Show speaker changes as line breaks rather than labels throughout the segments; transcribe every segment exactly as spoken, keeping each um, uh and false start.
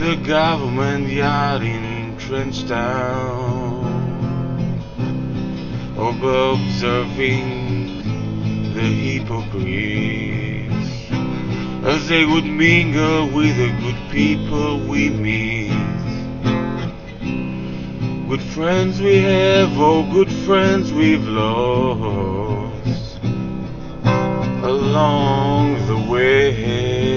the government yard in Trenchtown, observing the hypocrites as they would mingle with the good people we meet. Good friends we have, oh good friends we've lost along the way.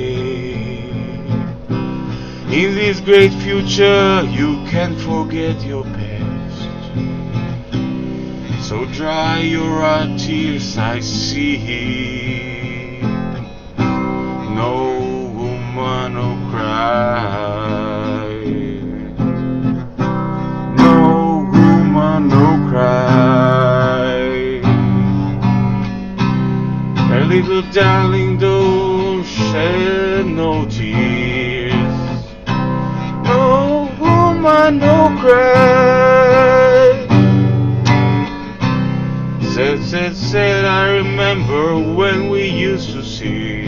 In this great future you can't forget your past, so dry your eye tears, I see. No woman, no cry. No woman, no cry. A little darling, don't shed no tears. No woman, no cry. Said, said, said, I remember when we used to sit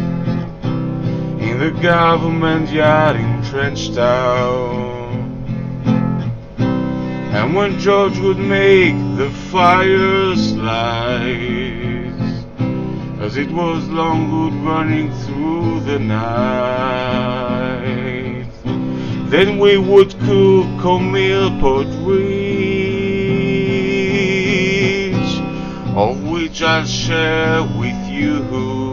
in the government yard in Trenchtown, and when George would make the fires light, as it was Longwood running through the night, then we would cook oatmeal porridge, of which I'll share with you.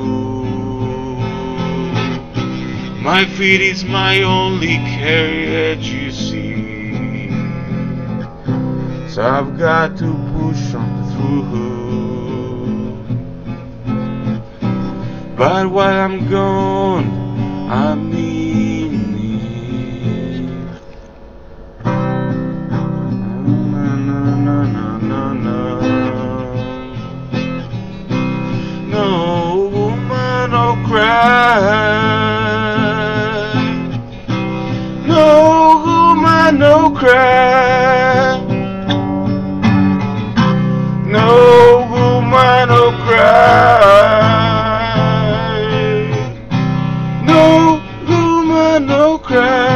My feet is my only carriage, you see, so I've got to push on through. But while I'm gone, I mean it. No, no, no, no, no, no. No woman, no cry. No woman, no cry. No woman, no cry. No woman, no cry.